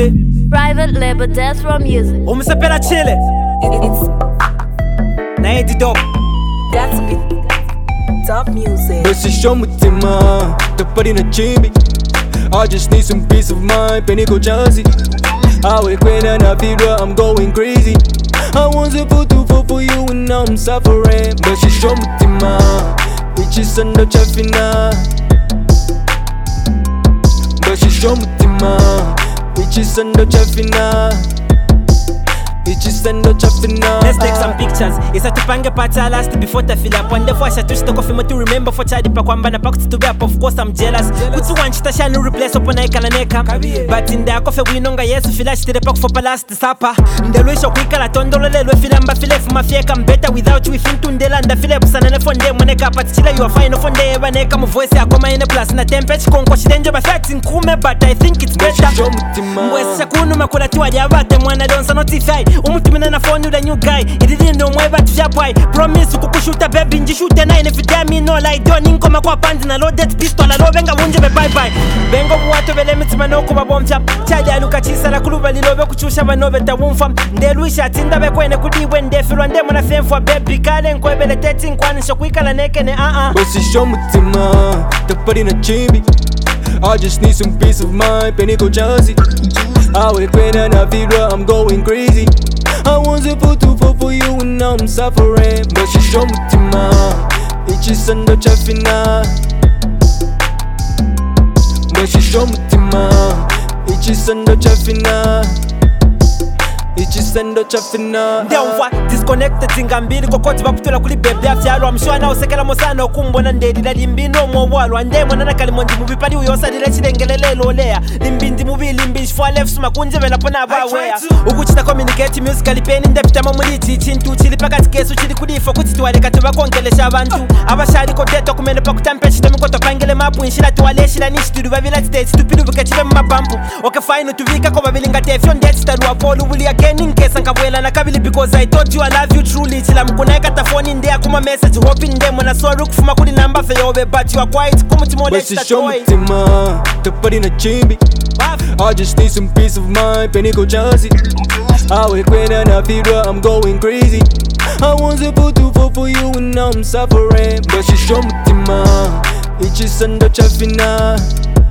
Fimbi. Private label Death Row Music. Umusapela chile. It's Na edi dope. got to be top music. Basi show mutima, tapari na chimbi. I just need some peace of mind, peniko chansi. Awe kwena na vidwa, I'm going crazy. I want to put two for you and now I'm suffering. Basi show mutima, ichi sando chafina. Basi show mutima, ichi sando chafina. Ichi sando chafina. Let's take some pictures. Isa tupange pata last before ta fill up. Wande fwa shatushi toko fimo to remember for chadi pa kwamba na pakuti to be up. Of course I'm jealous. Kutu wanchita shanu replace opona ikala neka. But in the kofe winonga yesu filash tire paku for last sapa. Ndeluisho kuikala tondolo lelwe filamba file fuma fieka. I'm better without you ifintu ndela nda file pusana ne fonde mweneka. But chila you are fine fonde eba neka. Mu voice ya koma ine plus na temperature konko shidenjo ba facts nkume. But I think it's better. Mwesi shakunu makula tuwa jabate mwana donsa notified. Umutumina na phone ula new guy. Iridindo mweba tushapwai. Promise kukushuta baby njishute na ine fidami no lie. Doni nkoma kwa pandi na loaded pistol. Alo venga unje be bye bye. Bengo muwato vele mitima no kuba bomcha. Chadi aluka chisa la kuluba lilobe kuchusha vanobe ta wumfa. Ndeluisha tinda be kwene kudiwe ndefilwa ndemo na femfwa baby. Kale nkwebele teti nkwani shokwika la neke ne Basi show mutima, tapari na chimbi. I just need some peace of mind, peniko chansi. Awe kwena na vidwa, I'm going crazy. I want to put two for you and now I'm suffering. Basi show mutima, ichi sando chafina. Basi show mutima, ichi sando chafina. Ichi sando chafina. Ndemva disconnected ngambiri kokoti baputula kuli bebe afyalo amshwana usekela mosana okumbona ndedira limbino mwowalwa ndemo nana kalimondi mubipali uyosalile chilengelelelo lea limbindi mubili limbi for left suma kunjevela pona bawea ukuchita communicate musically pen ndepitamo muliti chintu chili pakati kesu chili kudifa kuti tiwaleka tubakongelesha abantu abashali koteto kumene pakutampechi temikoto pangele mapu inshila tiwaleshila nishitudu babila stage tupidu bukachibe mabampu okay fine tuvika ko babilinga tefyo ndetitaluwa polu buli again nkesa nkabwela na kabili because I told you I love you truly chila mkunaika tafoni ndea kuma message hoping ndemo na sorry kufuma kuli namba fe yobe but you are quiet kumutimo Basi show mutima, tapari na chimbi. I just need some peace of mind, peniko chansi. Awe kwena na vidwa, I'm going crazy. I want to put two for you and now I'm suffering. Basi show mutima, ichi sando chafina.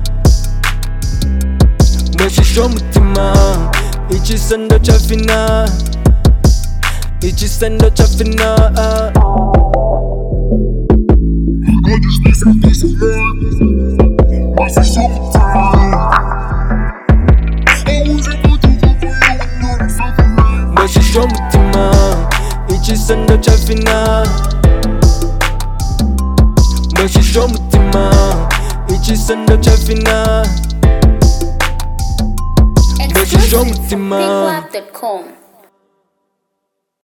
Basi show mutima, ichi sando chafina. Ichi sando chafina. I just need some peace of mind. Basi show mutima. I want to put two for you and now I'm suffering. Basi show mutima, ichi sando chafina. Basi show mutima, ichi sando chafina. Basi show Exclusive mutima. from BigWap.com.